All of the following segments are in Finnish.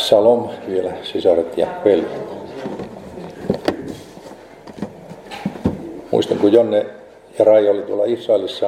Salom vielä, sisaret ja veljet. Muistan, kun Jonne ja Rai oli tuolla Israelissa,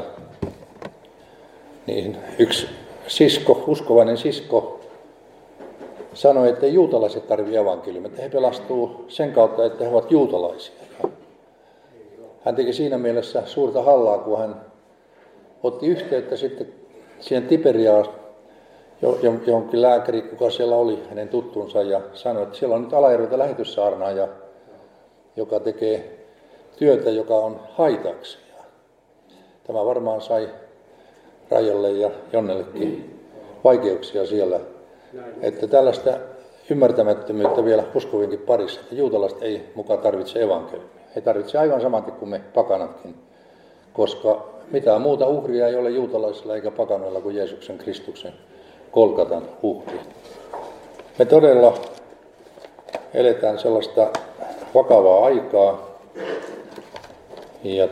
niin yksi sisko, uskovainen sisko, sanoi, että juutalaiset tarvitsevat evankeliumia, että he pelastuu sen kautta, että he ovat juutalaisia. Hän teki siinä mielessä suurta hallaa, kun hän otti yhteyttä sitten siihen Tiberiaan, johonkin lääkäri, kuka siellä oli, hänen tuttunsa, ja sanoi, että siellä on nyt Alajärveltä lähetyssaarnaaja, joka tekee työtä, joka on haitaksi. Ja tämä varmaan sai Rajalle ja Jonnellekin vaikeuksia siellä, että tällaista ymmärtämättömyyttä vielä uskovinkin parissa, että juutalaiset ei mukaan tarvitse evankeliumia. He tarvitsevat aivan samankin kuin me pakanatkin, koska mitään muuta uhria ei ole juutalaisilla eikä pakanoilla kuin Jeesuksen Kristuksen Golgatan uhri. Me todella eletään sellaista vakavaa aikaa, ja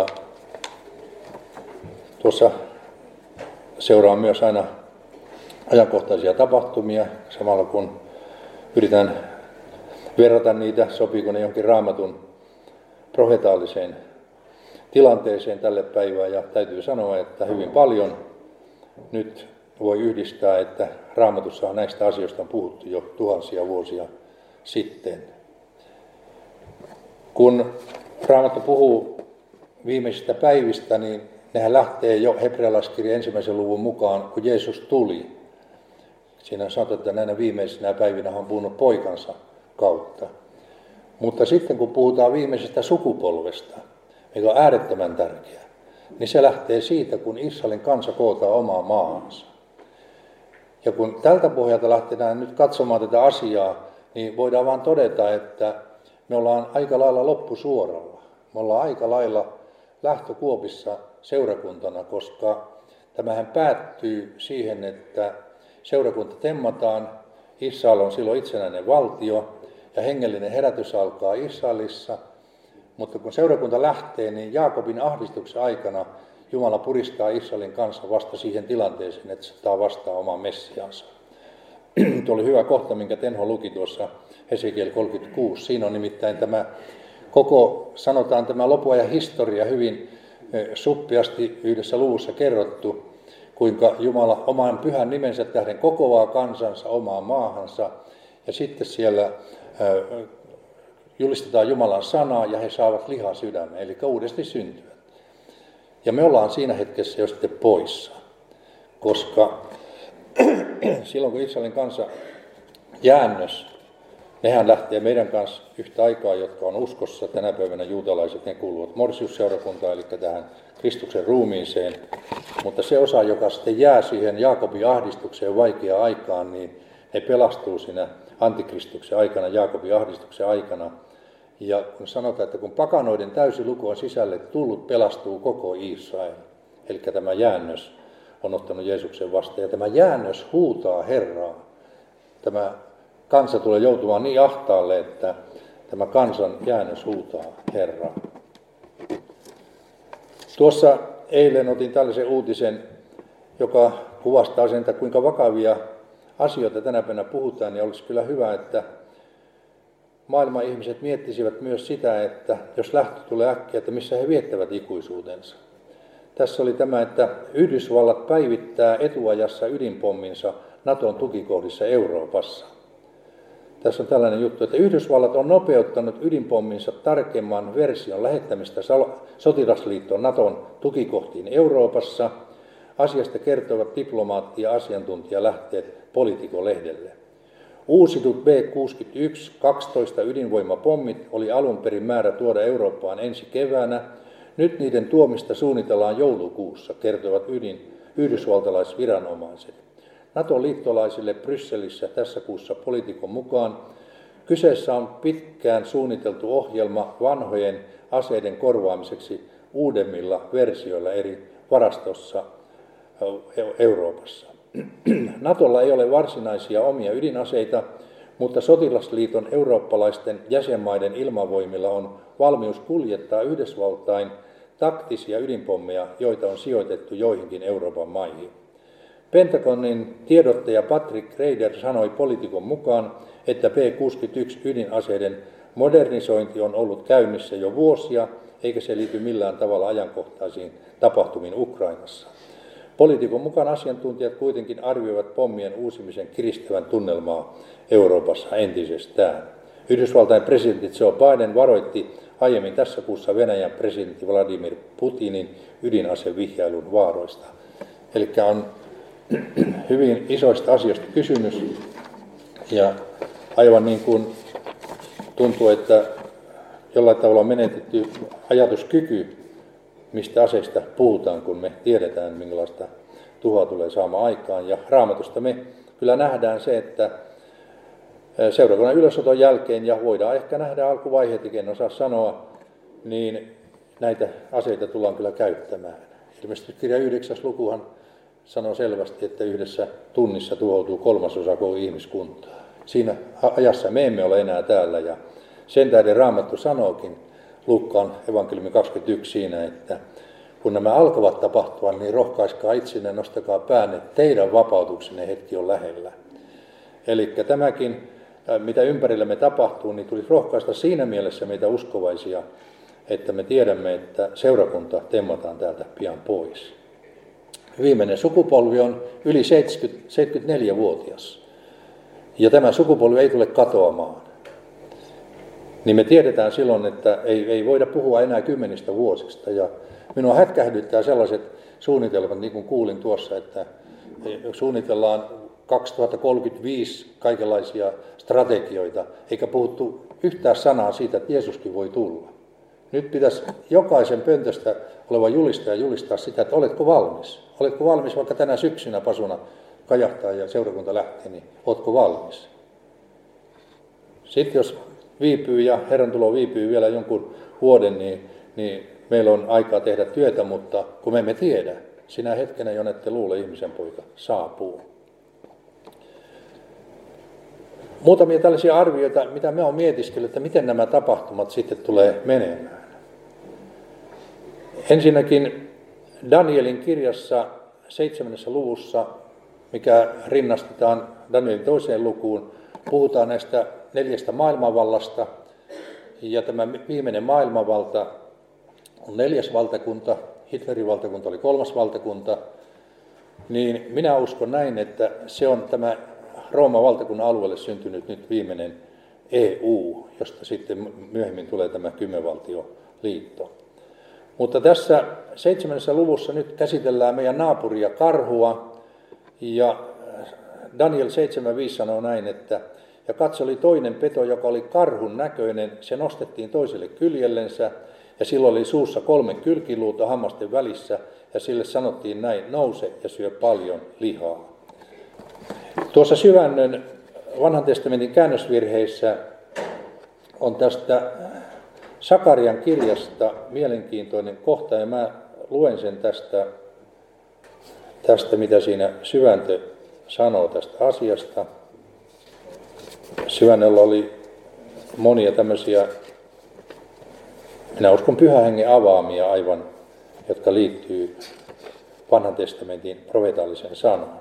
tuossa seuraa myös aina ajankohtaisia tapahtumia, samalla kun yritän verrata niitä, sopiiko ne jonkin Raamatun profetaaliseen tilanteeseen tälle päivään, ja täytyy sanoa, että hyvin paljon nyt voi yhdistää, että Raamatussa näistä asioista on puhuttu jo tuhansia vuosia sitten. Kun Raamattu puhuu viimeisistä päivistä, niin nehän lähtee jo hebrealaiskirjan 1. luvun mukaan, kun Jeesus tuli. Siinä sanotaan, että näinä viimeisinä päivinä hän on puhunut poikansa kautta. Mutta sitten kun puhutaan viimeisestä sukupolvesta, mikä on äärettömän tärkeä, niin se lähtee siitä, kun Israelin kansa kootaan omaan maahansa. Ja kun tältä pohjalta lähdetään nyt katsomaan tätä asiaa, niin voidaan vaan todeta, että me ollaan aika lailla loppusuoralla. Me ollaan aika lailla lähtökuopissa seurakuntana, koska tämähän päättyy siihen, että seurakunta temmataan, Israel on silloin itsenäinen valtio ja hengellinen herätys alkaa Israelissa, mutta kun seurakunta lähtee, niin Jaakobin ahdistuksen aikana Jumala puristaa Israelin kanssa vasta siihen tilanteeseen, että se ottaa vastaan oman Messiansa. Tuo oli hyvä kohta, minkä Tenho luki tuossa Hesekiel 36. Siinä on nimittäin tämä koko, sanotaan tämä lopuajan historia hyvin suppeasti yhdessä luvussa kerrottu, kuinka Jumala oman pyhän nimensä tähden kokoaa kansansa omaan maahansa, ja sitten siellä julistetaan Jumalan sanaa, ja he saavat lihaa sydämen, eli uudesti syntyvät. Ja me ollaan siinä hetkessä jo sitten poissa, koska silloin kun Israelin kansa jäännös, nehän lähtee meidän kanssa yhtä aikaa, jotka on uskossa. Tänä päivänä juutalaiset, ne kuuluvat Morsiusseurakuntaan, eli tähän Kristuksen ruumiiseen. Mutta se osa, joka sitten jää siihen Jaakobin ahdistukseen vaikeaan aikaan, niin he pelastuu siinä antikristuksen aikana, Jaakobin ahdistuksen aikana. Ja kun sanotaan, että kun pakanoiden täysi luku on sisälle tullut, pelastuu koko Israel. Eli tämä jäännös on ottanut Jeesuksen vastaan. Ja tämä jäännös huutaa Herraa. Tämä kansa tulee joutumaan niin ahtaalle, että tämä kansan jäännös huutaa Herraa. Tuossa eilen otin tällaisen uutisen, joka kuvastaa sen, että kuinka vakavia asioita tänä päivänä puhutaan, niin olisi kyllä hyvä, että maailman ihmiset miettisivät myös sitä, että jos lähtö tulee äkkiä, että missä he viettävät ikuisuutensa. Tässä oli tämä, että Yhdysvallat päivittää etuajassa ydinpomminsa Naton tukikohdissa Euroopassa. Tässä on tällainen juttu, että Yhdysvallat on nopeuttanut ydinpomminsa tarkemman version lähettämistä sotilasliittoon Naton tukikohtiin Euroopassa. Asiasta kertovat diplomaatti- ja asiantuntijalähteet Politico-lehdelle. Uusitut B-61 12 ydinvoimapommit oli alun perin määrä tuoda Eurooppaan ensi keväänä. Nyt niiden tuomista suunnitellaan joulukuussa, kertovat yhdysvaltalaisviranomaiset. NATO-liittolaisille Brysselissä tässä kuussa Politicon mukaan kyseessä on pitkään suunniteltu ohjelma vanhojen aseiden korvaamiseksi uudemmilla versioilla eri varastossa Euroopassa. NATOlla ei ole varsinaisia omia ydinaseita, mutta sotilasliiton eurooppalaisten jäsenmaiden ilmavoimilla on valmius kuljettaa Yhdysvaltain taktisia ydinpommeja, joita on sijoitettu joihinkin Euroopan maihin. Pentagonin tiedottaja Patrick Ryder sanoi Poliitikon mukaan, että P-61 ydinaseiden modernisointi on ollut käynnissä jo vuosia, eikä se liity millään tavalla ajankohtaisiin tapahtumiin Ukrainassa. Poliitikon mukaan asiantuntijat kuitenkin arvioivat pommien uusimisen kiristävän tunnelmaa Euroopassa entisestään. Yhdysvaltain presidentti Joe Biden varoitti aiemmin tässä kuussa Venäjän presidentti Vladimir Putinin ydinasevihjailun vaaroista. Eli on hyvin isoista asioista kysymys ja aivan niin kuin tuntuu, että jollain tavalla on menetetty ajatuskyky, mistä aseista puhutaan, kun me tiedetään, minkälaista tuhoa tulee saamaan aikaan. Ja Raamatusta me kyllä nähdään se, että seurakunnan ylösoton jälkeen, ja voidaan ehkä nähdä alkuvaiheetikin, en osaa sanoa, niin näitä aseita tullaan kyllä käyttämään. Ilmeisesti kirja 9. lukuhan sanoo selvästi, että yhdessä tunnissa tuhoutuu 1/3 koko ihmiskuntaa. Siinä ajassa me emme ole enää täällä, ja sen tähden Raamattu sanookin Luukkaan evankeliumi 21 siinä, että kun nämä alkavat tapahtua, niin rohkaiskaa itsenne, nostakaa päänne, teidän vapautuksenne hetki on lähellä. Eli tämäkin, mitä ympärillämme tapahtuu, niin tulisi rohkaista siinä mielessä meitä uskovaisia, että me tiedämme, että seurakunta temmataan täältä pian pois. Viimeinen sukupolvi on yli 74-vuotias, ja tämä sukupolvi ei tule katoamaan. Niin me tiedetään silloin, että ei voida puhua enää 10 vuosista. Ja minua hätkähdyttää sellaiset suunnitelmat, niin kuin kuulin tuossa, että suunnitellaan 2035 kaikenlaisia strategioita, eikä puhuttu yhtään sanaa siitä, että Jeesuskin voi tulla. Nyt pitäisi jokaisen pöntöstä oleva julistaja julistaa sitä, että oletko valmis? Oletko valmis vaikka tänä syksynä pasuna kajahtaa ja seurakunta lähtee, niin oletko valmis? Sitten jos viipyy ja Herran tulo viipyy vielä jonkun vuoden, niin meillä on aikaa tehdä työtä, mutta kun me emme tiedä, sinä hetkenä, jonne luule ihmisen poika saapuu. Muutamia tällaisia arvioita, mitä me on mietiskellyt, että miten nämä tapahtumat sitten tulee menemään. Ensinnäkin Danielin kirjassa 7. luvussa, mikä rinnastetaan Danielin 2. lukuun, puhutaan näistä 4 maailmanvallasta, ja tämä viimeinen maailmanvalta on 4. valtakunta, Hitlerin valtakunta oli 3. valtakunta, niin minä uskon näin, että se on tämä Rooman valtakunnan alueelle syntynyt nyt viimeinen EU, josta sitten myöhemmin tulee tämä 10-valtioliitto. Mutta tässä 7. luvussa nyt käsitellään meidän naapuria karhua, ja Daniel 7.5 sanoo näin, että ja katso oli toinen peto, joka oli karhun näköinen, se nostettiin toiselle kyljellensä, ja sillä oli suussa 3 kylkiluuta hammasten välissä, ja sille sanottiin näin, nouse ja syö paljon lihaa. Tuossa Syvännön vanhan testamentin käännösvirheissä on tästä Sakarian kirjasta mielenkiintoinen kohta, ja mä luen sen tästä mitä siinä Syväntö sanoo tästä asiasta. Syvännöllä oli monia tämmöisiä, minä uskon Pyhän Hengen avaamia aivan, jotka liittyy vanhan testamentin profeetalliseen sanaan.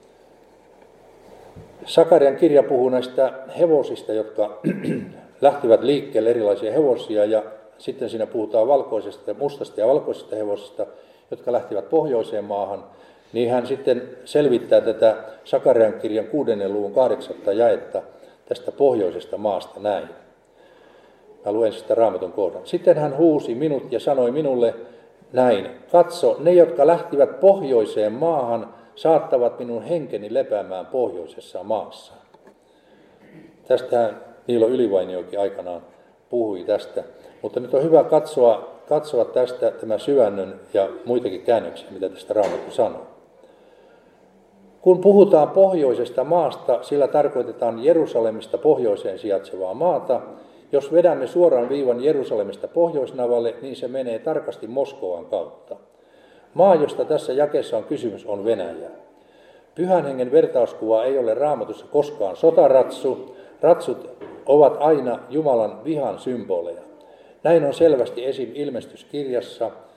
Sakarian kirja puhuu näistä hevosista, jotka lähtivät liikkeelle, erilaisia hevosia, ja sitten siinä puhutaan valkoisesta, mustasta ja valkoisesta hevosista, jotka lähtivät pohjoiseen maahan. Niin hän sitten selvittää tätä Sakarian kirjan 6. luvun 8. jaetta tästä pohjoisesta maasta näin. Mä luen sitä Raamatun kohdan. Sitten hän huusi minut ja sanoi minulle näin. Katso, ne jotka lähtivät pohjoiseen maahan, saattavat minun henkeni lepäämään pohjoisessa maassa. Tästähän Niilo Ylivainiokin aikanaan puhui tästä. Mutta nyt on hyvä katsoa tästä tämä Syvännön ja muitakin käännöksiä, mitä tästä Raamattu sanoo. Kun puhutaan pohjoisesta maasta, sillä tarkoitetaan Jerusalemista pohjoiseen sijaitsevaa maata. Jos vedämme suoraan viivan Jerusalemista pohjoisnavalle, niin se menee tarkasti Moskovan kautta. Maa, josta tässä jakeessa on kysymys, on Venäjä. Pyhän Hengen vertauskuva ei ole Raamatussa koskaan sotaratsu. Ratsut ovat aina Jumalan vihan symboleja. Näin on selvästi esim. Ilmestyskirjassa.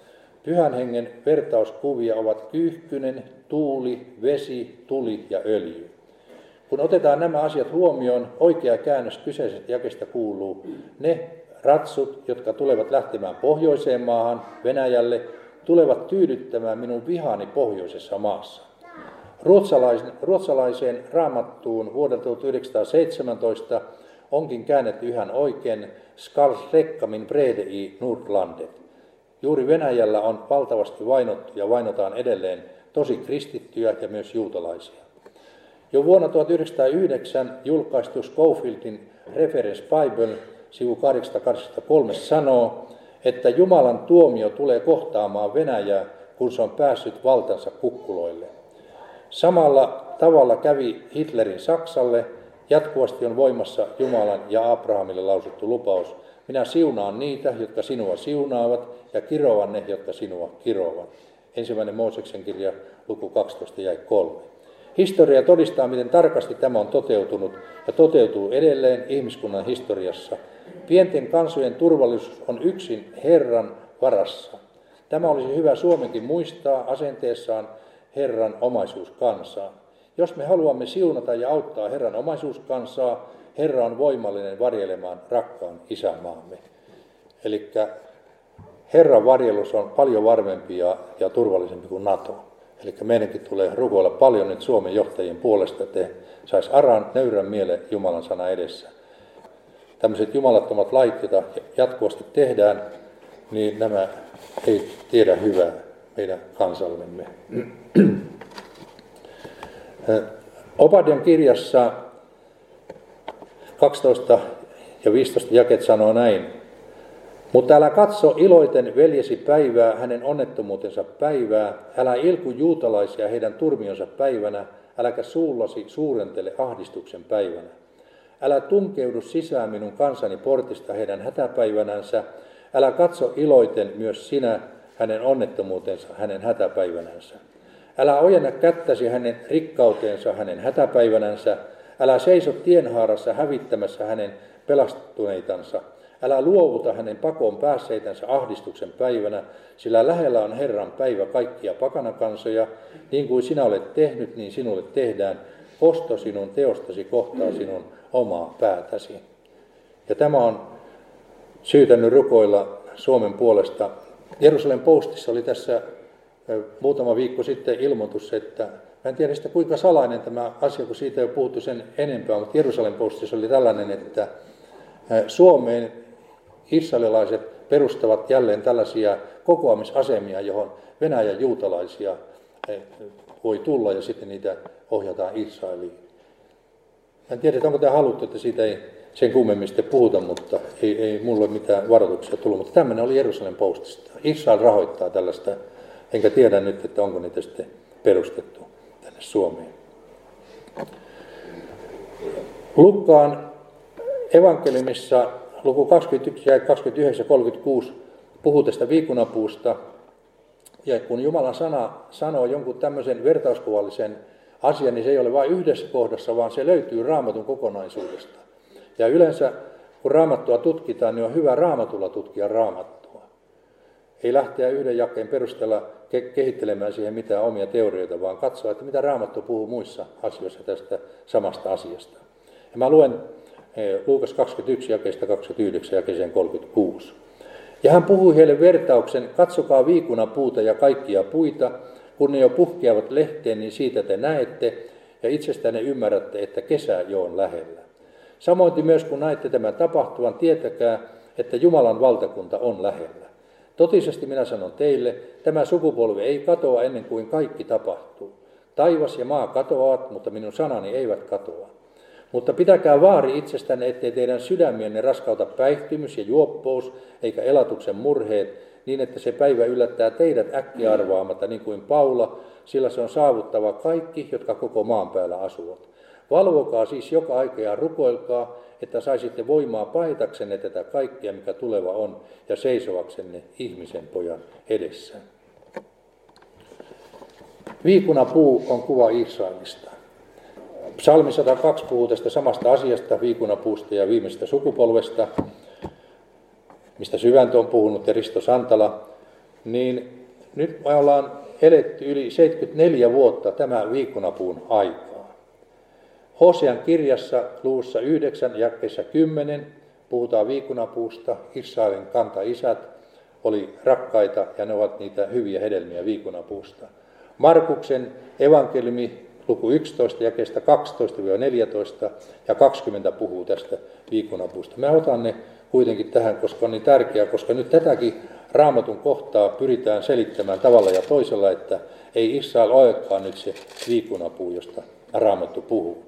Pyhän hengen vertauskuvia ovat kyyhkynen, tuuli, vesi, tuli ja öljy. Kun otetaan nämä asiat huomioon, oikea käännös kyseisestä jakeesta kuuluu: ne ratsut, jotka tulevat lähtemään pohjoiseen maahan, Venäjälle, tulevat tyydyttämään minun vihani pohjoisessa maassa. Ruotsalaiseen raamattuun vuodelta 1917 onkin käännetty ihan oikein Skall släcka min vrede i Nordlandet. Juuri Venäjällä on valtavasti vainottu ja vainotaan edelleen tosi kristittyjä ja myös juutalaisia. Jo vuonna 1909 julkaistu Schofieldin Reference Bible sivu 883 sanoo, että Jumalan tuomio tulee kohtaamaan Venäjää, kun se on päässyt valtansa kukkuloille. Samalla tavalla kävi Hitlerin Saksalle. Jatkuvasti on voimassa Jumalan ja Abrahamille lausuttu lupaus: minä siunaan niitä, jotka sinua siunaavat, ja kiroan ne, jotka sinua kiroavat. 1. Mooseksen kirja, luku 12 jae 3. Historia todistaa, miten tarkasti tämä on toteutunut ja toteutuu edelleen ihmiskunnan historiassa. Pienten kansojen turvallisuus on yksin Herran varassa. Tämä olisi hyvä Suomenkin muistaa asenteessaan Herran omaisuuskansaa. Jos me haluamme siunata ja auttaa Herran omaisuuskansaa, Herra on voimallinen varjelemaan rakkaan isänmaamme. Eli Herran varjelus on paljon varmempi ja turvallisempi kuin NATO. Eli meidänkin tulee rukoilla paljon nyt Suomen johtajien puolesta, että saisi aran nöyrän mielen Jumalan sana edessä. Tämmöiset jumalattomat lait, joita jatkuvasti tehdään, niin nämä ei tiedä hyvää meidän kansallemme. Obadian kirjassa 12 ja 15 jakeet sanoo näin: mutta älä katso iloiten veljesi päivää, hänen onnettomuutensa päivää, älä ilku juutalaisia heidän turmionsa päivänä, äläkä suullasi suurentele ahdistuksen päivänä. Älä tunkeudu sisään minun kansani portista heidän hätäpäivänänsä, älä katso iloiten myös sinä hänen onnettomuutensa hänen hätäpäivänänsä. Älä ojenna kättäsi hänen rikkauteensa hänen hätäpäivänänsä, älä seiso tienhaarassa hävittämässä hänen pelastuneitansa. Älä luovuta hänen pakoon päässeitänsä ahdistuksen päivänä, sillä lähellä on Herran päivä kaikkia pakanakansoja. Niin kuin sinä olet tehnyt, niin sinulle tehdään. Kosto sinun teostasi kohtaa sinun omaa päätäsi. Ja tämä on syytä nyt rukoilla Suomen puolesta. Jerusalem Postissa oli tässä muutama viikko sitten ilmoitus, että mä en tiedä sitä kuinka salainen tämä asia, kun siitä ei ole puhuttu sen enempää, mutta Jerusalem Postissa oli tällainen, että Suomeen israelilaiset perustavat jälleen tällaisia kokoamisasemia, johon Venäjän juutalaisia voi tulla ja sitten niitä ohjataan Israeliin. En tiedä, onko tämä haluttu, että siitä ei sen kummemmin sitten puhuta, mutta ei mulle mitään varoituksia tullut. Mutta tämmöinen oli Jerusalem Postista. Israel rahoittaa tällaista, enkä tiedä nyt, että onko niitä sitten perustettu tänne Suomeen. Lukkaan evankeliumissa luku 21 ja 29 ja 36 puhuu tästä viikunapuusta. Ja kun Jumalan sana sanoo jonkun tämmöisen vertauskuvallisen asian, niin se ei ole vain yhdessä kohdassa, vaan se löytyy Raamatun kokonaisuudesta. Ja yleensä kun Raamattua tutkitaan, niin on hyvä Raamatulla tutkia Raamattua. Ei lähteä yhden jakeen perusteella kehittelemään siihen mitään omia teorioita, vaan katsoa, että mitä Raamattu puhuu muissa asioissa tästä samasta asiasta. Ja mä luen Luukas 21 jakeesta 29 jakeeseen 36. Ja hän puhui heille vertauksen: katsokaa viikunapuuta ja kaikkia puita, kun ne jo puhkeavat lehteen, niin siitä te näette ja itsestänne ymmärrätte, että kesä jo on lähellä. Samoin myös kun näette tämän tapahtuvan, tietäkää, että Jumalan valtakunta on lähellä. Totisesti minä sanon teille, tämä sukupolvi ei katoa ennen kuin kaikki tapahtuu. Taivas ja maa katoavat, mutta minun sanani eivät katoa. Mutta pitäkää vaari itsestänne, ettei teidän sydämienne raskauta päihtymys ja juoppous, eikä elatuksen murheet, niin että se päivä yllättää teidät äkkiarvaamatta niin kuin Paula, sillä se on saavuttava kaikki, jotka koko maan päällä asuvat. Valvokaa siis joka aika ja rukoilkaa, että saisitte voimaa paitaksenne tätä kaikkea, mikä tuleva on, ja seisovaksenne ihmisen pojan edessä. Viikunapuu on kuva Israelista. Psalmi 102 puhuu tästä samasta asiasta, viikunapuusta ja viimeisestä sukupolvesta, mistä Syväntö on puhunut ja Risto Santala, niin Nyt me ollaan eletty yli 74 vuotta tämän viikonapuun aikaa. Hosean kirjassa luvussa 9 jakeessa 10 puhutaan viikonapuusta. Israelin kantaisät oli rakkaita ja ne ovat niitä hyviä hedelmiä viikonapuusta. Markuksen evankeliumi luku 11 jakeesta 12-14 ja 20 puhuu tästä viikonapuusta. Mä otan ne kuitenkin tähän, koska on niin tärkeää, koska nyt tätäkin Raamatun kohtaa pyritään selittämään tavalla ja toisella, että ei Israel olekaan nyt se viikonapuu, josta Raamattu puhuu.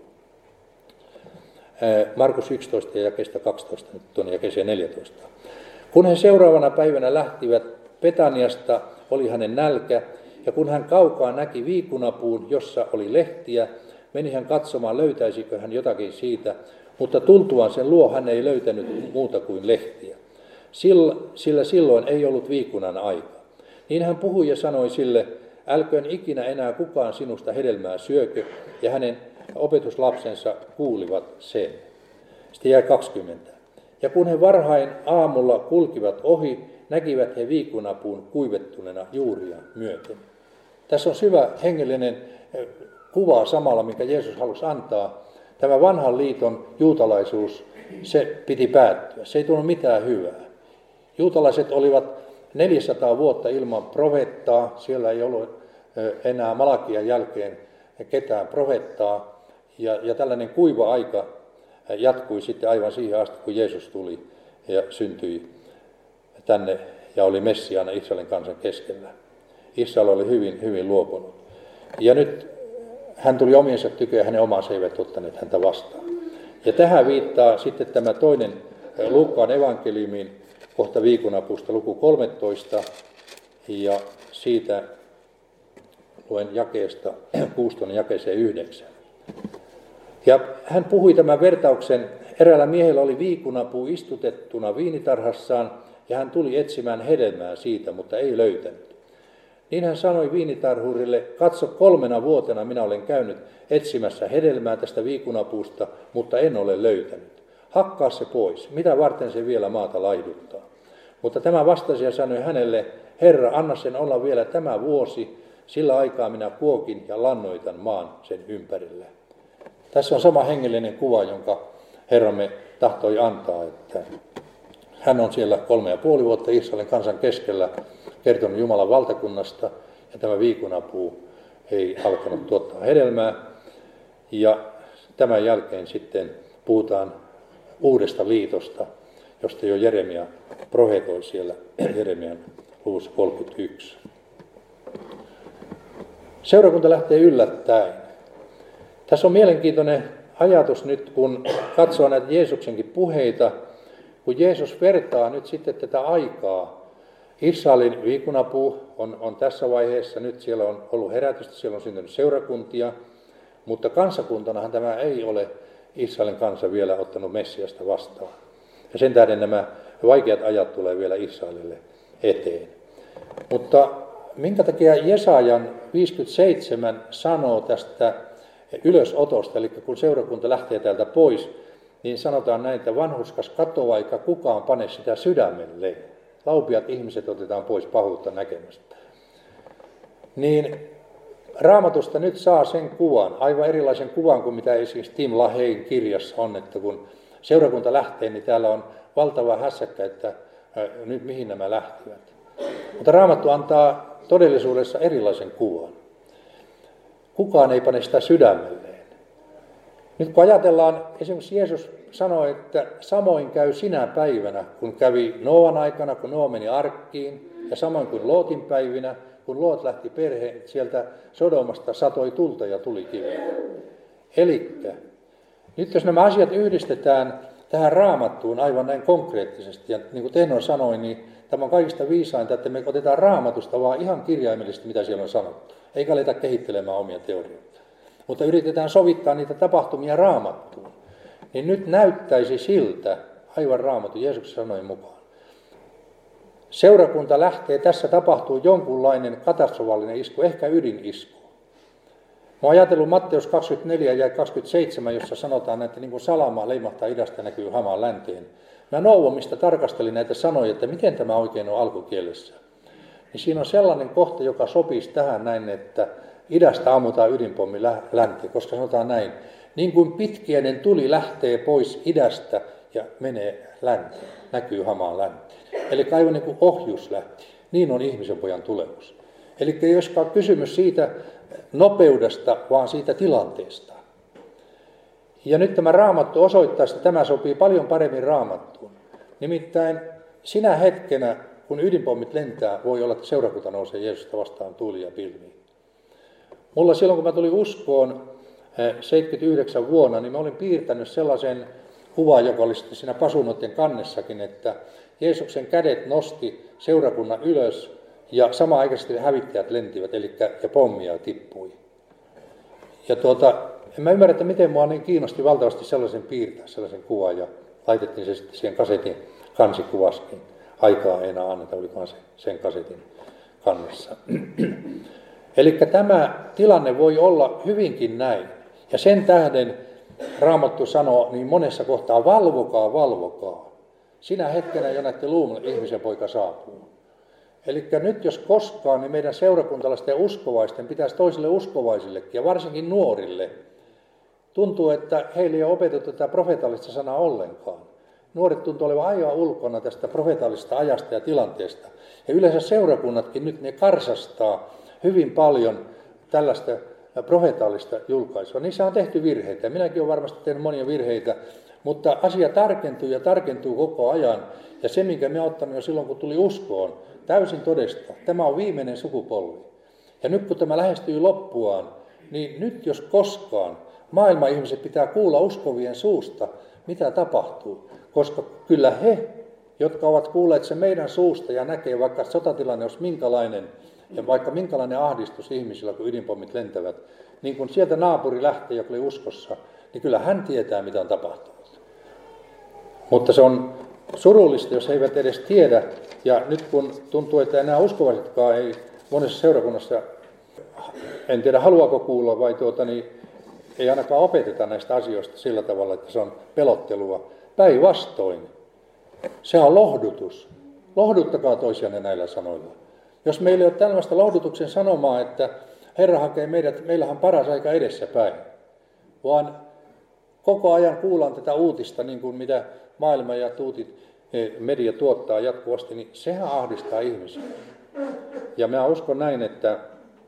Markus 11 ja jakeesta 12 nyt tuonne jakeeseen 14. Kun he seuraavana päivänä lähtivät Betaniasta, oli hänen nälkä, ja kun hän kaukaa näki viikunapuun, jossa oli lehtiä, meni hän katsomaan, löytäisikö hän jotakin siitä, mutta tultuaan sen luo hän ei löytänyt muuta kuin lehtiä. Sillä silloin ei ollut viikunan aika. Niin hän puhui ja sanoi sille, älköön ikinä enää kukaan sinusta hedelmää syökö, ja hänen opetuslapsensa kuulivat sen. Sitten jäi 20. Ja kun he varhain aamulla kulkivat ohi, näkivät he viikunapuun kuivettuneena juuria myöten. Tässä on syvä hengellinen kuva samalla, minkä Jeesus halusi antaa. Tämä vanhan liiton juutalaisuus, se piti päättyä. Se ei tullut mitään hyvää. Juutalaiset olivat 400 vuotta ilman profeettaa. Siellä ei ollut enää Malakian jälkeen ketään profeettaa. Ja tällainen kuiva aika jatkui sitten aivan siihen asti, kun Jeesus tuli ja syntyi tänne ja oli Messiaana Israelin kansan keskellä. Israel oli hyvin, hyvin luopunut. Ja nyt hän tuli omiensa tykö ja hänen omansa eivät ottaneet häntä vastaan. Ja tähän viittaa sitten tämä toinen Luukkaan evankeliumin kohta viikonapuusta luku 13 ja siitä luen jakeesta 16 jakeeseen 9. Ja hän puhui tämän vertauksen, eräällä miehellä oli viikunapuu istutettuna viinitarhassaan ja hän tuli etsimään hedelmää siitä, mutta ei löytänyt. Niin hän sanoi viinitarhurille, katso 3 vuotena minä olen käynyt etsimässä hedelmää tästä viikunapuusta, mutta en ole löytänyt. Hakkaa se pois, mitä varten se vielä maata laiduttaa. Mutta tämä vastasi ja sanoi hänelle, Herra, anna sen olla vielä tämä vuosi, sillä aikaa minä kuokin ja lannoitan maan sen ympärille. Tässä on sama hengellinen kuva, jonka Herramme tahtoi antaa, että hän on siellä 3,5 vuotta Israelin kansan keskellä kertonut Jumalan valtakunnasta, ja tämä viikunapuu ei alkanut tuottaa hedelmää. Ja tämän jälkeen sitten puhutaan uudesta liitosta, josta jo Jeremia profetoi siellä Jeremian luvussa 31. Seurakunta lähtee yllättäen. Tässä on mielenkiintoinen ajatus nyt, kun katsoo näitä Jeesuksenkin puheita, kun Jeesus vertaa nyt sitten tätä aikaa. Israelin viikunapuu on tässä vaiheessa, nyt siellä on ollut herätystä, siellä on syntynyt seurakuntia, mutta kansakuntanahan tämä ei ole Israelin kansa vielä ottanut Messiasta vastaan. Ja sen tähden nämä vaikeat ajat tulee vielä Israelille eteen. Mutta minkä takia Jesajan 57 sanoo tästä ylösotosta, eli kun seurakunta lähtee täältä pois, niin sanotaan näin, että vanhurskas katoaa eikä kukaan pane sitä sydämelleen. Laupiat ihmiset otetaan pois pahuutta näkemästä. Niin Raamatusta nyt saa sen kuvan, aivan erilaisen kuvan kuin mitä esimerkiksi Tim LaHayen kirjassa on, että kun seurakunta lähtee, niin täällä on valtava hässäkkä, että nyt mihin nämä lähtivät. Mutta Raamattu antaa todellisuudessa erilaisen kuvan. Kukaan ei pane sitä sydämelleen. Nyt kun ajatellaan, esimerkiksi Jeesus sanoi, että samoin käy sinä päivänä, kun kävi Nooan aikana, kun Noa meni arkkiin, ja samoin kuin Lootin päivinä, kun Loot lähti perheen, sieltä Sodomasta satoi tulta ja tuli kiveä. Elikkä, nyt jos nämä asiat yhdistetään tähän Raamattuun aivan näin konkreettisesti, ja niin kuin Tehno sanoi, niin tämä on kaikista viisainta, että me otetaan Raamatusta vaan ihan kirjaimellisesti, mitä siellä on sanottu, eikä aleta kehittelemään omia teorioita. Mutta yritetään sovittaa niitä tapahtumia Raamattuun. Niin nyt näyttäisi siltä, aivan Raamatun Jeesuksen sanojen mukaan. Seurakunta lähtee, tässä tapahtuu jonkunlainen katastrofaalinen isku, ehkä ydinisku. Mä oon ajatellut Matteus 24 ja 27, jossa sanotaan, että niin kuin salama leimahtaa idästä näkyy hamaan länteen. Mä Nouvomista tarkastelin näitä sanoja, että miten tämä oikein on alkukielessä. niin siinä on sellainen kohta, joka sopisi tähän näin, että idästä ammutaan ydinpommi länteen, koska sanotaan näin, niin kuin pitkiäinen tuli lähtee pois idästä ja menee länteen, näkyy hamaan länteen. Eli aivan niin kuin ohjus lähti, niin on ihmisen pojan tulemus. Eli ei olisikaan kysymys siitä nopeudesta, vaan siitä tilanteesta. Ja nyt tämä Raamattu osoittaa, että tämä sopii paljon paremmin Raamattuun. Nimittäin sinä hetkenä, kun ydinpommit lentää, voi olla, että seurakunta nousee Jeesusta vastaan tuuli ja pilviin. Mulla silloin, kun mä tulin uskoon 79 vuonna, niin mä olin piirtänyt sellaisen kuvan, joka oli sitten siinä pasunoiden kannessakin, että Jeesuksen kädet nosti seurakunnan ylös ja samanaikaisesti hävittäjät lentivät, ja pommia tippui. Ja en mä ymmärrä, että miten mua niin kiinnosti valtavasti sellaisen piirtää, sellaisen kuvan, ja laitettiin se sitten siihen kasetin kansikuvaskin. Aikaa ei enää anneta, olikohan se sen kasetin kannessa. Eli tämä tilanne voi olla hyvinkin näin. Ja sen tähden Raamattu sanoo niin monessa kohtaa, valvokaa, valvokaa. Sinä hetkenä, jonne luumalle ihmisen poika saapuu. Eli nyt jos koskaan, niin meidän seurakuntalaisten ja uskovaisten pitäisi toisille uskovaisillekin, ja varsinkin nuorille. Tuntuu, että heille ei ole opetettu tätä profeetallista sanaa ollenkaan. Nuoret tuntuu olevan aivan ulkona tästä profeetallisesta ajasta ja tilanteesta. Ja yleensä seurakunnatkin nyt ne karsastaa hyvin paljon tällaista profeetallista julkaisua. Niissä on tehty virheitä. Minäkin olen varmasti tehnyt monia virheitä, mutta asia tarkentuu ja tarkentuu koko ajan. Ja se, minkä minä olen ottanut jo silloin, kun tuli uskoon, täysin todesta. Tämä on viimeinen sukupolvi. Ja nyt kun tämä lähestyy loppuaan, niin nyt jos koskaan maailman ihmiset pitää kuulla uskovien suusta, mitä tapahtuu. Koska kyllä he, jotka ovat kuulleet sen meidän suusta ja näkee, vaikka sotatilanne olisi minkälainen, ja vaikka minkälainen ahdistus ihmisillä, kun ydinpommit lentävät, niin kun sieltä naapuri lähtee, joka oli uskossa, niin kyllä hän tietää, mitä on tapahtunut. Mutta se on surullista, jos he eivät edes tiedä, ja nyt kun tuntuu, että enää uskovaisetkaan ei monessa seurakunnassa, en tiedä haluaako kuulla vai ei ainakaan opeteta näistä asioista sillä tavalla, että se on pelottelua. Päinvastoin. Se on lohdutus. Lohduttakaa toisianne näillä sanoilla. Jos meillä ei ole tällaista lohdutuksen sanomaa, että Herra hakee meidät, meillähän on paras aika edessäpäin, vaan koko ajan kuullaan tätä uutista, niin kuin mitä maailma ja media tuottaa jatkuvasti, niin sehän ahdistaa ihmisiä. Ja minä uskon näin, että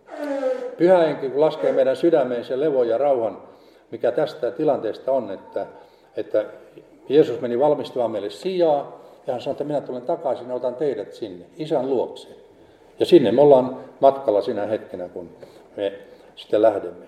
Pyhä Henki, kun laskee meidän sydämeen sen levon ja rauhan, mikä tästä tilanteesta on, että Jeesus meni valmistamaan meille sijaa, ja hän sanoi, että minä tulen takaisin ja otan teidät sinne, Isän luokse. Ja sinne me ollaan matkalla sinä hetkenä, kun me sitten lähdemme.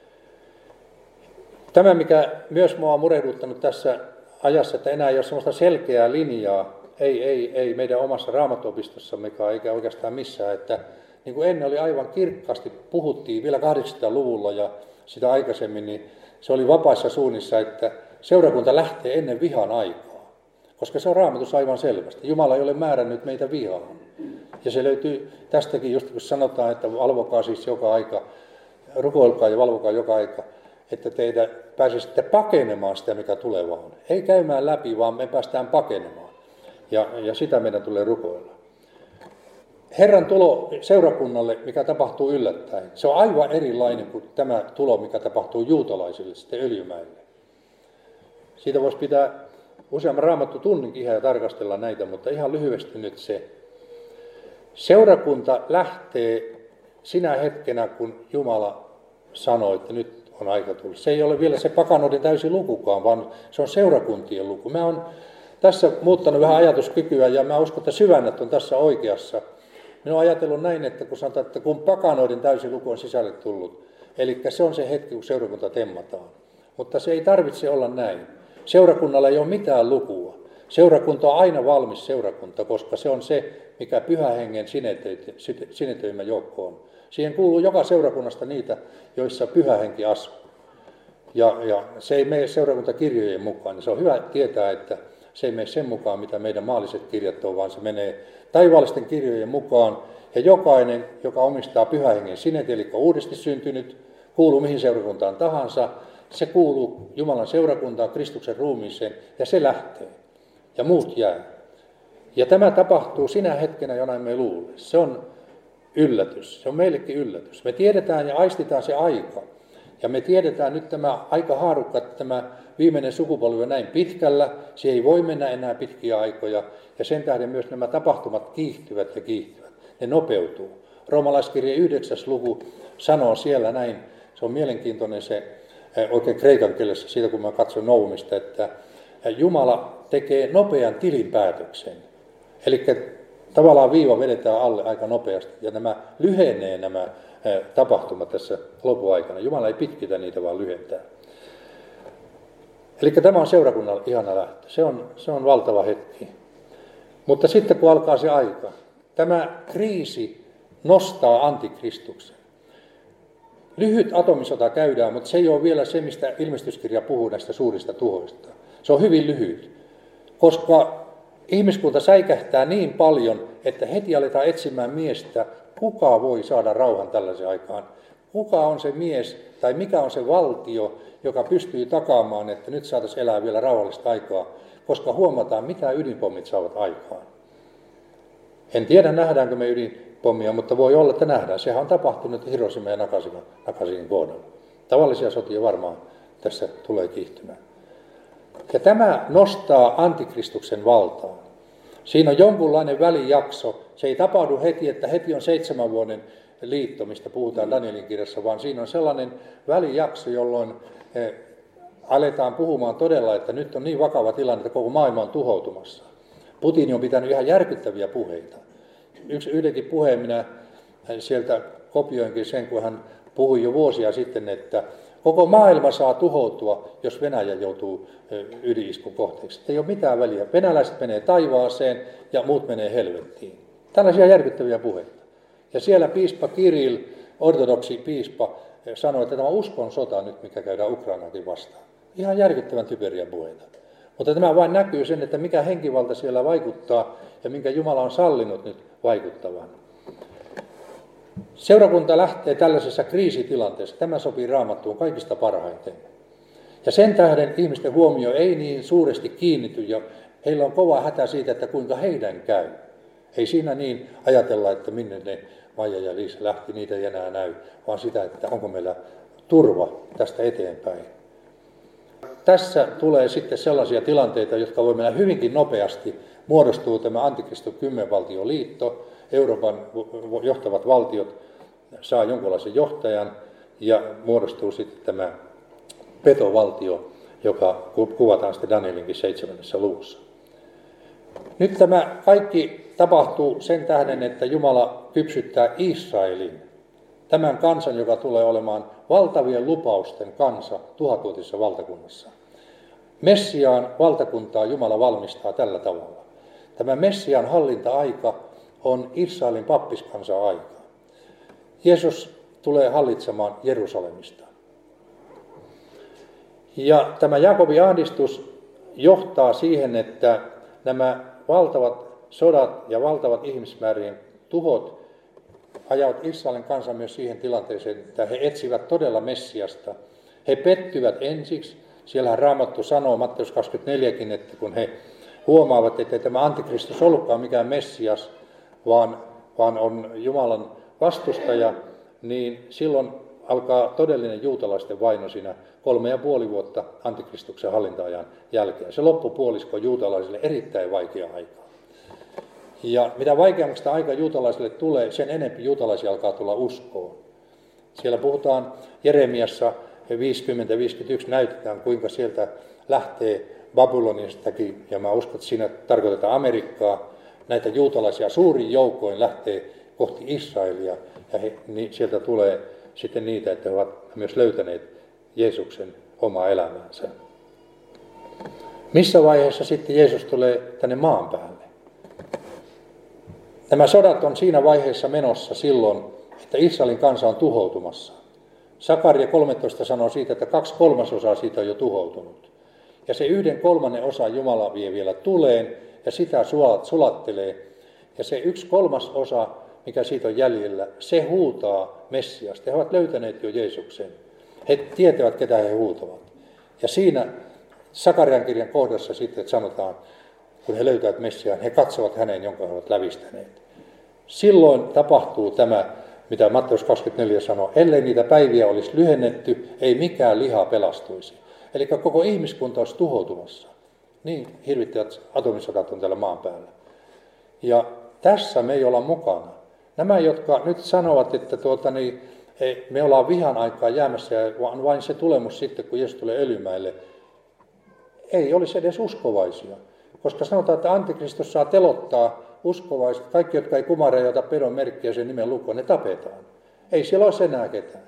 Tämä, mikä myös minua on murehduttanut tässä ajassa, että enää ei ole sellaista selkeää linjaa, ei meidän omassa Raamattuopistossammekaan, eikä oikeastaan missään, että niin kuin ennen oli aivan kirkkaasti, puhuttiin vielä 800-luvulla ja sitä aikaisemmin, niin se oli vapaissa suunnissa, että seurakunta lähtee ennen vihan aikaa, koska se on Raamatussa aivan selvästi. Jumala ei ole määrännyt meitä vihaan. Ja se löytyy tästäkin, just kun sanotaan, että valvokaa siis joka aika, rukoilkaa ja valvokaa joka aika, että teitä pääsisitte pakenemaan sitä, mikä tulevaa on. Ei käymään läpi, vaan me päästään pakenemaan. Ja sitä meidän tulee rukoilla. Herran tulo seurakunnalle, mikä tapahtuu yllättäen, se on aivan erilainen kuin tämä tulo, mikä tapahtuu juutalaisille sitten Öljymäelle. Siitä voisi pitää useamman Raamattu tunninkin ihan ja tarkastella näitä, mutta ihan lyhyesti nyt se. Seurakunta lähtee sinä hetkenä, kun Jumala sanoi, että nyt on aika tulla. Se ei ole vielä se pakanoiden täysi lukukaan, vaan se on seurakuntien luku. Mä oon tässä muuttanut vähän ajatuskykyä ja mä uskon, että syvännät on tässä oikeassa. Minä olen ajatellut näin, että kun sanotaan, että kun pakanoiden täysi luku on sisälle tullut, eli se on se hetki, kun seurakunta temmataan. Mutta se ei tarvitse olla näin. Seurakunnalla ei ole mitään lukua. Seurakunta on aina valmis seurakunta, koska se on se, mikä Pyhän Hengen sinetöimä joukko on. Siihen kuuluu joka seurakunnasta niitä, joissa Pyhä Henki asuu. Ja se ei mene seurakuntakirjojen mukaan. Se on hyvä tietää, että se ei mene sen mukaan, mitä meidän maalliset kirjat on, vaan se menee taivaallisten kirjojen mukaan. Ja jokainen, joka omistaa Pyhän Hengen sinetin, eli uudesti syntynyt, kuuluu mihin seurakuntaan tahansa, se kuuluu Jumalan seurakuntaan, Kristuksen ruumiiseen, ja se lähtee. Ja muut jää. Ja tämä tapahtuu sinä hetkenä, jona emme luule. Se on yllätys. Se on meillekin yllätys. Me tiedetään ja aistitaan se aika. Ja me tiedetään nyt tämä aikahaarukka, että tämä viimeinen sukupolvi on näin pitkällä. Se ei voi mennä enää pitkiä aikoja. Ja sen tähden myös nämä tapahtumat kiihtyvät ja kiihtyvät. Ne nopeutuu. Roomalaiskirje 9. luku sanoo siellä näin. Se on mielenkiintoinen se oikein kreikan kielessä, siitä kun mä katson Noumista, että Jumala tekee nopean tilinpäätöksen. Eli tavallaan viiva vedetään alle aika nopeasti ja nämä lyhenee nämä tapahtumat tässä lopuaikana. Jumala ei pitkitä niitä, vaan lyhentää. Eli tämä on seurakunnan ihana lähtö. Se on valtava hetki. Mutta sitten kun alkaa se aika, tämä kriisi nostaa antikristuksen. Lyhyt atomisota käydään, mutta se ei ole vielä se, mistä ilmestyskirja puhuu näistä suurista tuhoista. Se on hyvin lyhyt, koska ihmiskunta säikähtää niin paljon, että heti aletaan etsimään miestä, kuka voi saada rauhan tällaisen aikaan. Kuka on se mies tai mikä on se valtio, joka pystyy takaamaan, että nyt saataisiin elää vielä rauhallista aikaa, koska huomataan, mitä ydinpommit saavat aikaan. En tiedä, nähdäänkö me ydinpommia, mutta voi olla, että nähdään. Sehän on tapahtunut Hiroshima ja Nagasakin kohdalla. Tavallisia sotia varmaan tässä tulee kiihtymään. Ja tämä nostaa antikristuksen valtaan. Siinä on jonkunlainen välijakso. Se ei tapahdu heti, että heti on 7 vuoden liitto, mistä puhutaan Danielin kirjassa, vaan siinä on sellainen välijakso, jolloin aletaan puhumaan todella, että nyt on niin vakava tilanne, että koko maailma on tuhoutumassa. Putin on pitänyt ihan järkyttäviä puheita. Yhdenkin puheen minä sieltä kopioinkin sen, kun hän puhui jo vuosia sitten, että koko maailma saa tuhoutua, jos Venäjä joutuu ydiniskun kohteeksi. Ei ole mitään väliä. Venäläiset menee taivaaseen ja muut menee helvettiin. Tällaisia järkyttäviä puheita. Ja siellä piispa Kirill, ortodoksi piispa, sanoi, että tämä on uskon sota nyt, mikä käydään Ukrainakin vastaan. Ihan järkyttävän typeriä puheita. Mutta tämä vain näkyy sen, että mikä henkivalta siellä vaikuttaa ja minkä Jumala on sallinut nyt vaikuttavan. Seurakunta lähtee tällaisessa kriisitilanteessa. Tämä sopii Raamattuun kaikista parhaiten. Ja sen tähden ihmisten huomio ei niin suuresti kiinnity ja heillä on kova hätä siitä, että kuinka heidän käy. Ei siinä niin ajatella, että minne ne Maija ja Liisa lähti, niitä ei enää näy, vaan sitä, että onko meillä turva tästä eteenpäin. Tässä tulee sitten sellaisia tilanteita, jotka voi mennä hyvinkin nopeasti. Muodostuu tämä antikriston 10-valtioliitto, Euroopan johtavat valtiot saa jonkinlaisen johtajan ja muodostuu sitten tämä petovaltio, joka kuvataan sitten Danielinkin 7. luvussa. Nyt tämä kaikki tapahtuu sen tähden, että Jumala kypsyttää Israelin, tämän kansan, joka tulee olemaan valtavien lupausten kansa 1000-vuotisessa valtakunnassa. Messiaan valtakuntaa Jumala valmistaa tällä tavalla. Tämä Messiaan hallinta-aika on Israelin pappiskansan aika. Jeesus tulee hallitsemaan Jerusalemista. Ja tämä Jaakobin ahdistus johtaa siihen, että nämä valtavat sodat ja valtavat ihmismäärien tuhot ajavat Israelin kansan myös siihen tilanteeseen, että he etsivät todella Messiasta. He pettyvät ensiksi. Siellähän Raamattu sanoo, Matteus 24kin, että kun he huomaavat, että tämä antikristus ollutkaan mikään Messias, vaan on Jumalan vastustaja, niin silloin alkaa todellinen juutalaisten vaino siinä 3,5 vuotta antikristuksen hallinta-ajan jälkeen. Se loppupuolisko juutalaisille erittäin vaikea aika. Ja mitä vaikeammaksi tämä aika juutalaisille tulee, sen enempi juutalaisia alkaa tulla uskoon. Siellä puhutaan Jeremiassa 50-51 näytetään, kuinka sieltä lähtee Babylonistakin, ja mä uskon, että siinä tarkoitetaan Amerikkaa, näitä juutalaisia suurin joukoin lähtee kohti Israelia, ja sieltä tulee sitten niitä, että he ovat myös löytäneet Jeesuksen omaa elämäänsä. Missä vaiheessa sitten Jeesus tulee tänne maan päälle? Nämä sodat on siinä vaiheessa menossa silloin, että Israelin kansa on tuhoutumassa. Sakaria 13 sanoo siitä, että 2/3 siitä on jo tuhoutunut. Ja se 1/3 Jumala vie vielä tuleen ja sitä sulattelee. Ja se 1/3, mikä siitä on jäljellä, se huutaa Messiasta. He ovat löytäneet jo Jeesuksen. He tietävät, ketä he huutavat. Ja siinä Sakarian kirjan kohdassa sitten sanotaan, kun he löytävät Messiaan, he katsovat häneen, jonka he ovat lävistäneet. Silloin tapahtuu tämä, mitä Matteus 24 sanoo, ellei niitä päiviä olisi lyhennetty, ei mikään liha pelastuisi. Eli koko ihmiskunta olisi tuhoutumassa. Niin hirvittävät atomisodat on täällä maan päällä. Ja tässä me ei olla mukana. Nämä, jotka nyt sanovat, että me ollaan vihan aikaa jäämässä ja vain se tulemus sitten, kun Jeesus tulee Öljymäelle, ei olisi edes uskovaisia. Koska sanotaan, että Antikristus saa telottaa uskovaiset, kaikki, jotka ei kumarra ja ota pedon merkkiä sen nimen lukua, ne tapetaan. Ei siellä ole enää ketään.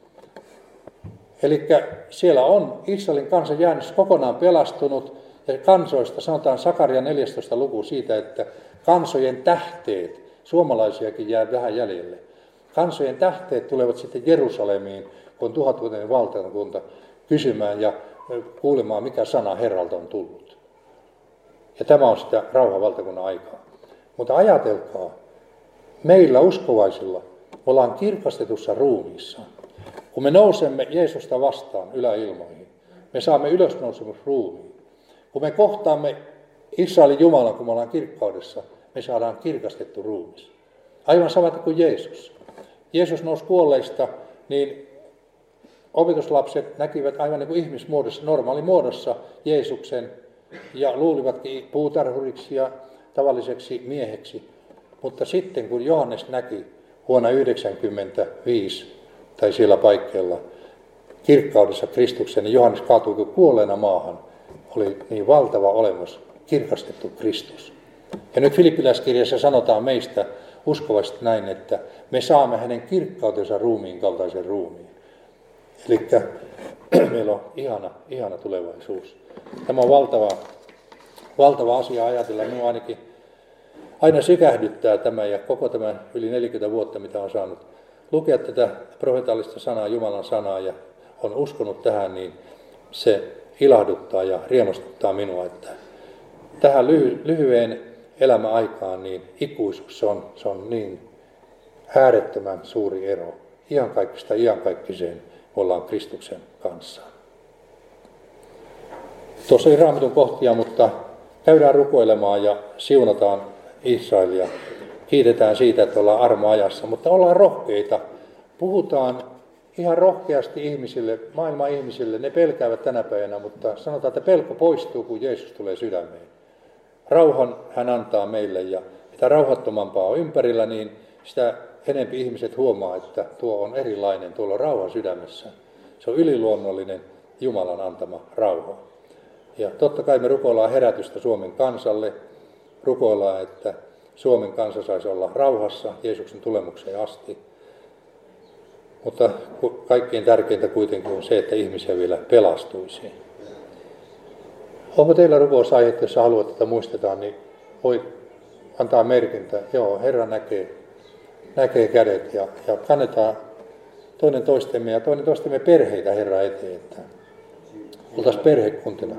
Eli siellä on Israelin kansa jäänyt kokonaan pelastunut, ja kansoista sanotaan Sakaria 14. luku siitä, että kansojen tähteet, suomalaisiakin jää vähän jäljelle, kansojen tähteet tulevat sitten Jerusalemiin, kun 1000-vuotinen valtakunta kysymään ja kuulemaan, mikä sana Herralta on tullut. Ja tämä on sitä rauhanvaltakunnan aikaa. Mutta ajatelkaa, meillä uskovaisilla ollaan kirkastetussa ruumiissa. Kun me nousemme Jeesusta vastaan yläilmoihin, me saamme ylösnousemusruumiin. Kun me kohtaamme Israelin Jumalan, kun me ollaan kirkkaudessa, me saadaan kirkastettu ruumis. Aivan samat kuin Jeesus. Jeesus nousi kuolleista, niin opetuslapset näkivät aivan niin kuin ihmismuodossa, normaalimuodossa Jeesuksen ja luulivatkin puutarhuriksi ja tavalliseksi mieheksi. Mutta sitten kun Johannes näki vuonna 1995 tai siellä paikkeilla kirkkaudessa Kristuksen, niin Johannes kaatui kuin kuolleena maahan. Oli niin valtava olemus, kirkastettu Kristus. Ja nyt Filippiläiskirjassa sanotaan meistä uskovasti näin, että me saamme hänen kirkkautensa ruumiin kaltaisen ruumiin. Eli meillä on ihana tulevaisuus. Tämä on valtava asia ajatella. Minua ainakin aina sykähdyttää tämä ja koko tämä yli 40 vuotta, mitä on saanut lukea tätä profetaalista sanaa, Jumalan sanaa ja on uskonut tähän, niin se ilahduttaa ja riemastuttaa minua, että tähän lyhyen elämäaikaan niin ikuisuus se on niin äärettömän suuri ero. Iankaikkista iankaikkiseen ollaan Kristuksen kanssa. Tuossa ei Raamatun kohtia, mutta käydään rukoilemaan ja siunataan Israelia. Kiitetään siitä, että ollaan armoajassa, mutta ollaan rohkeita. Puhutaan ihan rohkeasti ihmisille, maailman ihmisille. Ne pelkäävät tänä päivänä, mutta sanotaan, että pelko poistuu, kun Jeesus tulee sydämeen. Rauhan hän antaa meille ja mitä rauhattomampaa on ympärillä, niin sitä enempi ihmiset huomaa, että tuo on erilainen, tuolla on rauha sydämessä. Se on yliluonnollinen Jumalan antama rauha. Ja totta kai me rukoillaan herätystä Suomen kansalle, rukoillaan, että Suomen kansa saisi olla rauhassa Jeesuksen tulemukseen asti. Mutta kaikkein tärkeintä kuitenkin on se, että ihmisiä vielä pelastuisi. Onko teillä rukousaiheet, jos haluat, että muistetaan, niin voi antaa merkintä. Joo, Herra näkee kädet ja kannetaan toinen toistemme ja toinen toistemme perheitä Herra eteen, että oltaisiin perhekuntina.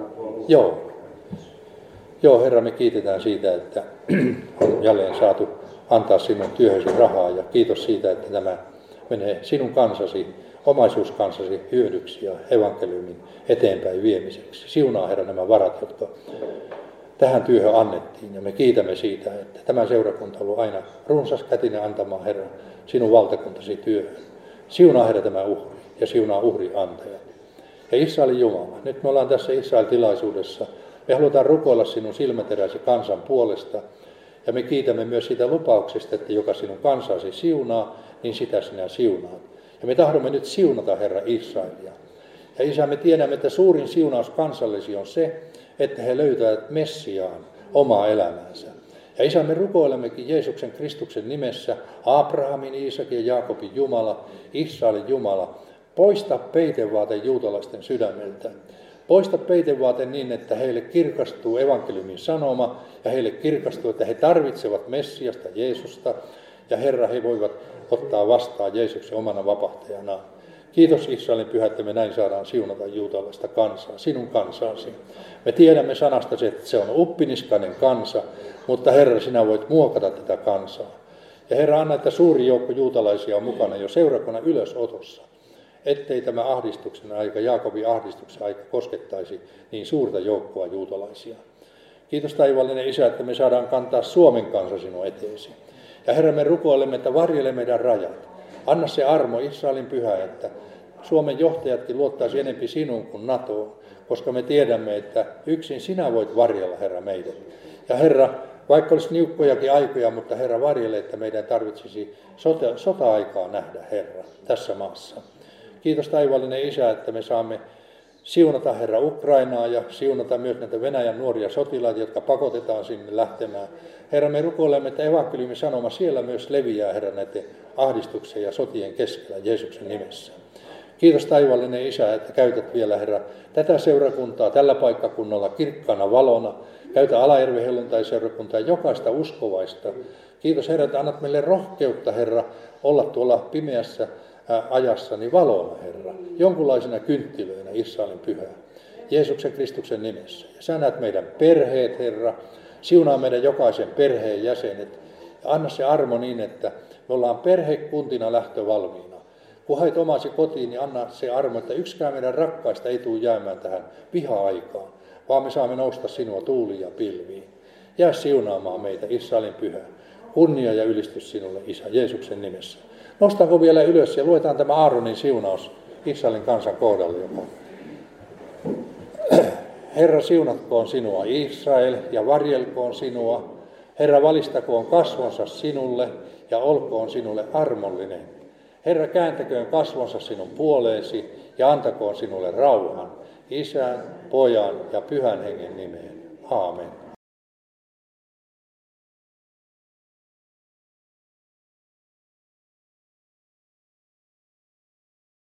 Joo, Herra, me kiitetään siitä, että on jälleen saatu antaa sinun työhösi rahaa ja kiitos siitä, että tämä menee sinun kansasi, omaisuuskansasi hyödyksi ja evankeliumin eteenpäin viemiseksi. Siunaa, Herra, nämä varat, jotka tähän työhön annettiin ja me kiitämme siitä, että tämä seurakunta on ollut aina runsaskätinen antamaan, Herra, sinun valtakuntasi työhön. Siunaa, Herra, tämä uhri ja siunaa uhriantajat. Ja Israelin Jumala, nyt me ollaan tässä Israel-tilaisuudessa. Me halutaan rukoilla sinun silmäteräsi kansan puolesta. Ja me kiitämme myös siitä lupauksesta, että joka sinun kansasi siunaa, niin sitä sinä siunaat. Ja me tahdomme nyt siunata, Herra, Israelia. Ja Isä, me tiedämme, että suurin siunaus kansallisi on se, että he löytävät Messiaan omaa elämäänsä. Ja Isä, me rukoilemmekin Jeesuksen Kristuksen nimessä, Abrahamin, Iisakin ja Jaakobin Jumala, Israelin Jumala, poista peitevaate juutalaisten sydämeltä. Poista peitevaate niin, että heille kirkastuu evankeliumin sanoma ja heille kirkastuu, että he tarvitsevat Messiasta, Jeesusta. Ja Herra, he voivat ottaa vastaan Jeesuksen omana vapahtajanaan. Kiitos Israelin Pyhä, että me näin saadaan siunata juutalaista kansaa, sinun kansaasi. Me tiedämme sanastasi, että se on uppiniskainen kansa, mutta Herra, sinä voit muokata tätä kansaa. Ja Herra, anna, että suuri joukko juutalaisia on mukana jo seurakunnan ylösotossa. Ettei tämä ahdistuksen aika, Jaakobin ahdistuksen aika koskettaisi niin suurta joukkoa juutalaisia. Kiitos taivaallinen Isä, että me saadaan kantaa Suomen kansa sinun eteesi. Ja Herra, me rukoilemme, että varjele meidän rajat. Anna se armo, Israelin pyhä, että Suomen johtajatkin luottaisi enempi sinuun kuin NATOon, koska me tiedämme, että yksin sinä voit varjella, Herra, meidät. Ja Herra, vaikka olisi niukkojakin aikoja, mutta Herra, varjele, että meidän tarvitsisi sota-aikaa nähdä, Herra, tässä maassa. Kiitos taivaallinen Isä, että me saamme siunata, Herra, Ukrainaa ja siunata myös näitä Venäjän nuoria sotilaita, jotka pakotetaan sinne lähtemään. Herra, me rukoilemme, että evankeliumin sanoma siellä myös leviää, Herra, näiden ahdistuksen ja sotien keskellä Jeesuksen nimessä. Kiitos taivaallinen Isä, että käytät vielä, Herra, tätä seurakuntaa tällä paikkakunnalla kirkkaana valona. Käytä Alajärven helluntai-seurakuntaa, jokaista uskovaista. Kiitos, Herra, että annat meille rohkeutta, Herra, olla tuolla pimeässä ajassa niin valona, Herra. Jonkunlaisena kynttilöinä, Israelin pyhää. Jeesuksen Kristuksen nimessä. Ja sä näet meidän perheet, Herra. Siunaa meidän jokaisen perheen jäsenet. Ja anna se armo niin, että me ollaan perhekuntina lähtövalmiina. Kun hait omasi kotiin, niin anna se armo, että yksikään meidän rakkaista ei tule jäämään tähän viha-aikaan, vaan me saamme nousta sinua tuuliin ja pilviin. Jää siunaamaan meitä, Israelin pyhä. Kunnia ja ylistys sinulle, Isä, Jeesuksen nimessä. Nostaanko vielä ylös ja luetaan tämä Aaronin siunaus Israelin kansan kohdalle. Herra, siunatkoon sinua Israel ja varjelkoon sinua. Herra, valistakoon kasvonsa sinulle ja olkoon sinulle armollinen. Herra, kääntäköön kasvonsa sinun puoleesi ja antakoon sinulle rauhan, Isän, Pojan ja Pyhän Hengen nimeen. Aamen.